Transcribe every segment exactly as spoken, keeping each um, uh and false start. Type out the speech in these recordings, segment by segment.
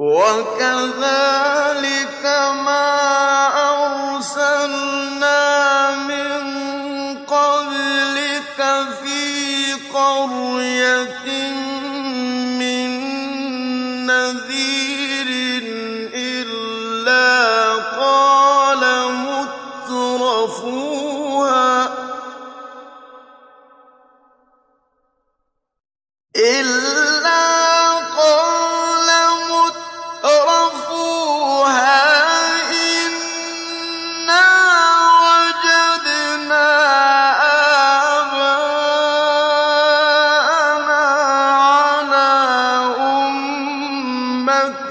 وَكَذَٰلِكَ مَا أَرْسَلْنَا مِن قَبْلِكَ فِي قَرْيَةٍ مِّن نَّذِيرٍ إِلَّا قَالَ مُتْرَفُوهَا إِنَّا وَجَدْنَا آبَاءَنَا عَلَىٰ أُمَّةٍ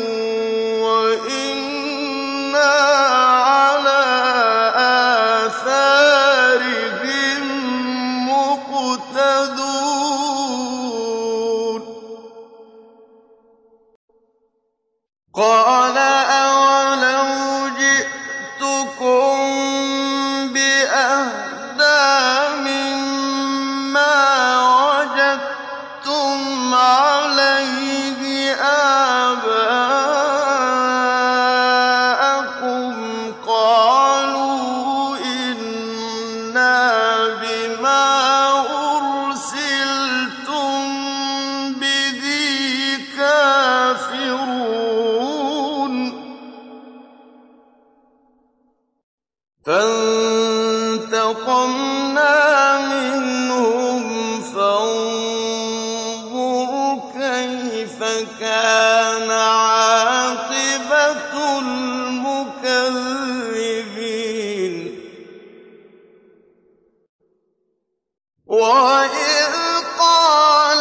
وَإِنَّا عَلَىٰ آثَارِهِم مُّقْتَدُونَ قَالَ أَوَلَوْ جِئْتُكُم بِأَهْدَىٰ مِمَّا وَجَدتُّمْ عَلَيْهِ آبَاءَكُمْ ۖ قَالُوا إِنَّا بِمَا أُرْسِلْتُم بِهِ كَافِرُونَ فَانتَقَمْنَا مِنْهُمْ فَانظُرْ كَيْفَ كَانَ عَاقِبَةُ الْمُكَذِّبِينَ وَإِذْ قَالَ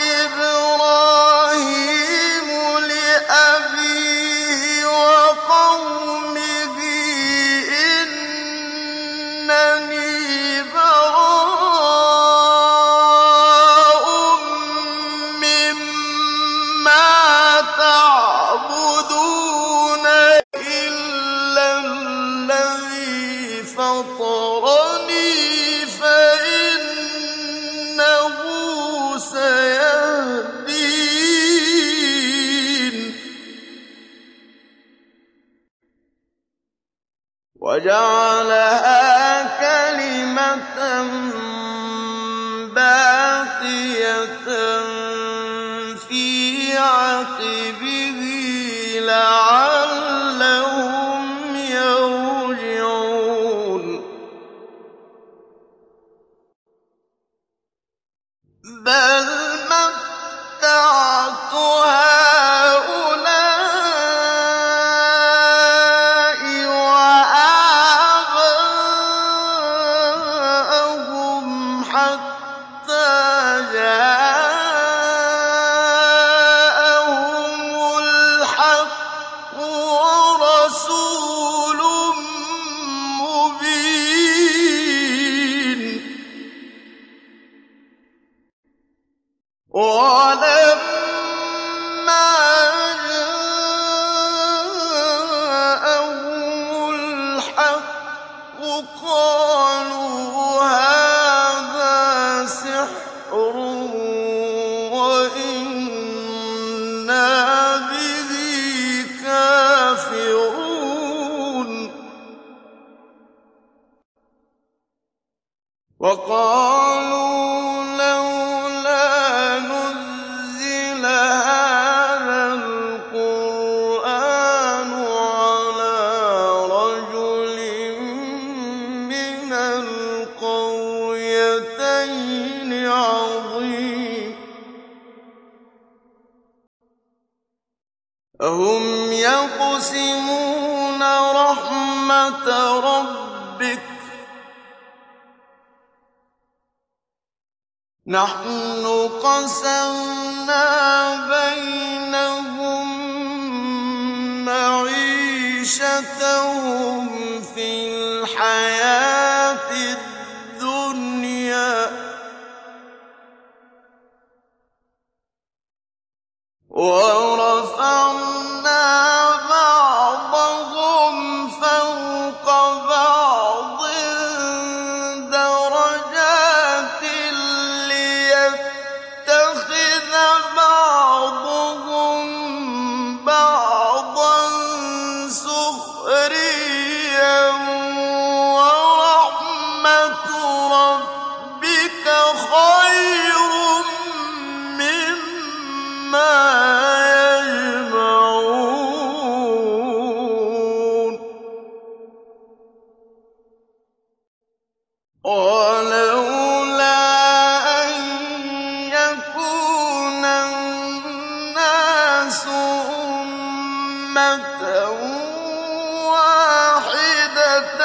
إِبْرَاهِيمُ لِأَبِيهِ وَقَوْمِهِ إِنَّنِي بَرَاءٌ مِّمَّا تَعْبُدُونَ إِلَّا الَّذِي فَطَرَنِي فَإِنَّهُ سَيَهْدِينِ وَجَعَلَهَا كَلِمَةً بَاقِيَةً فِي عَقِبِهِ لَعَلَّهُمْ يَرْجِعُونَ بَلْ مَتَّعْتُ هَٰؤُلَاءِ وَآبَاءَهُمْ حَتَّىٰ جَاءَهُمُ الْحَقُّ وَرَسُولٌ مُّبِينٌ وَلَمَّا جَاءَهُمُ الْحَقُّ قَالُوا هَٰذَا سِحْرٌ وَإِنَّا بِهِ كَافِرُونَ وَقَالُوا لَوْلَا نُزِّلَ هَٰذَا الْقُرْآنُ عَلَىٰ رَجُلٍ مِّنَ الْقَرْيَتَيْنِ عَظِيمٍ أَهُمْ يَقْسِمُونَ رَحْمَتَ رَبِّكَ ۚ نَحْنُ قَسَمْنَا بَيْنَهُم مَّعِيشَتَهُمْ فِي الْحَيَاةِ الدُّنْيَا ۚ وَرَفَعْنَا بَعْضَهُمْ فَوْقَ بَعْضٍ دَرَجَاتٍ لِّيَتَّخِذَ بَعْضُهُم وَاحِدَةً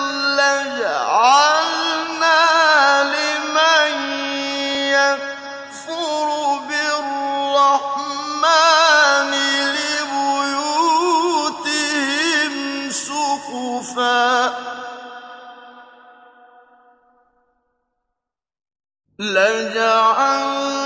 لَّجَعَلْنَا لِمَن يَكْفُرُ بِالرَّحْمَٰنِ لِبُيُوتِهِمْ سُقُفًا لَّجَعَلْنَا